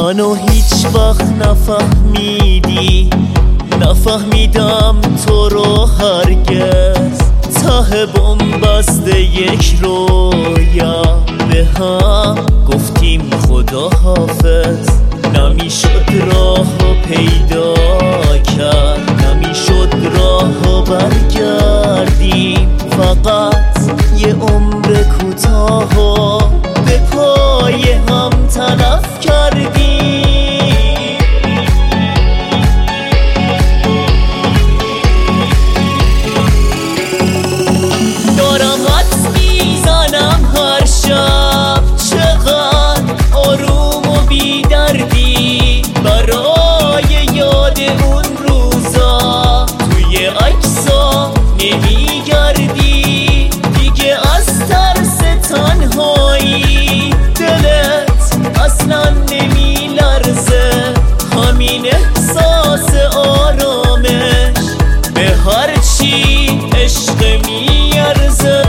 منو هیچ وقت نفهمیدی، نفهمیدم تو رو هرگز. ته بن‌بست یک رویا به هم گفتیم خدا حافظ. نمیشد راهو پیدا کرد، نمیشد راهو برگردیم. فقط یه عمر کوتاهو به پای هم تلف کردیم. دارم حدس میزنم هر شب چقدر آروم و بی دردی برای یاد اون روزا توی عکسا نمیگردی. دیگه از ترس تنهایی دلت اصلا نمیلرزه. همین احساس آرامش به هرچی عشق میارزه.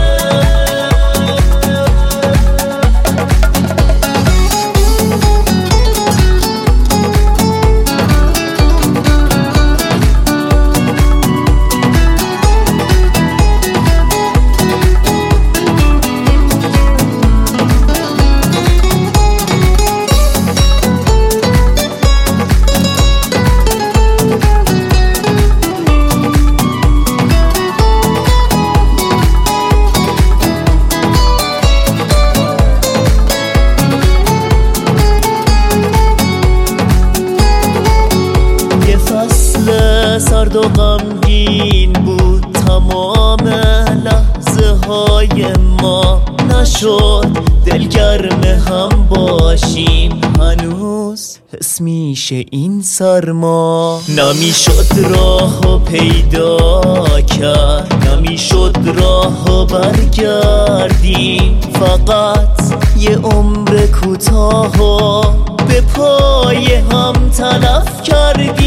سرد و غمگین بود تمام لحظه های ما. نشد دلگرم هم باشیم، هنوز حس میشه این سرما. نمیشد راهو پیدا کرد، نمیشد راهو برگردیم. فقط یه عمر کوتاهو به پای هم تلف کردیم.